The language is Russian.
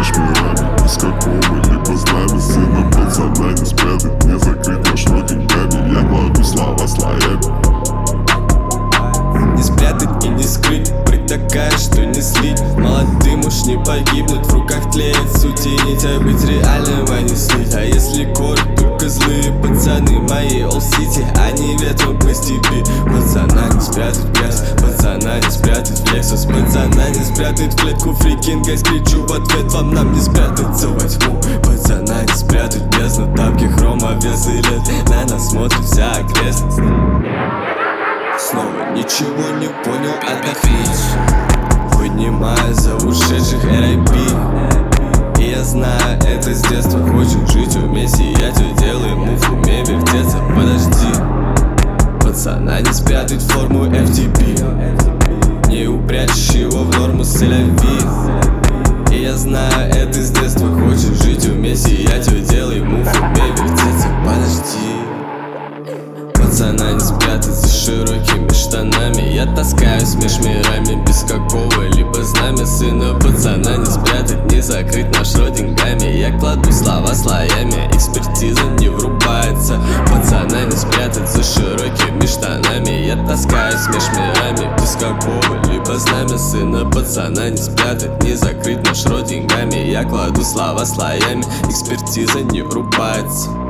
меж мирами, без какого-либо знамя. Сына пацана не спрятать, не закрыть маршрут деньгами. Я кладу слова слоями. Не спрятать и не скрыть, прыть такая, что не слить. Молодым уж не погибнуть, в руках тлеет суть и нить. А быть реальным, а не снить. А если город, только злые пацаны мои All-City, они ветром по степи. Пацана не спрятать в грязь, пацана не спрятать в Lexus, пацана не спрятать в клетку фрикинга. Скричу в ответ, вам нам не спрятаться во тьму. Пацана не спрятать в бездну, тапки хрома, вес и лет. На нас смотрит вся окрестность. Снова ничего не понял, отдохнуть. Поднимаю за ушедших R.I.P. И я знаю, это с детства. Хочешь жить вместе, я тебе делаю мув, умей вертеться. Подожди, пацана не спрятать форму FTP, не упрячешь его в норму Сель-Авив. И я знаю, это с детства. Хочешь жить вместе, я тебе делаю мув, умей вертеться. Подожди, пацана не спрятать за широкими штанами. Я таскаюсь меж мирами без какого-либо знамя. Сына пацана не спрятать, не закрыть маршрут деньгами. Я кладу слова слоями, экспертиза не врубается. Пацана не спрятать за широкими штанами. Я таскаюсь меж мирами без какого-либо знамя. Сына пацана не спрятать, не закрыть маршрут деньгами. Я кладу слова слоями, экспертиза не врубается.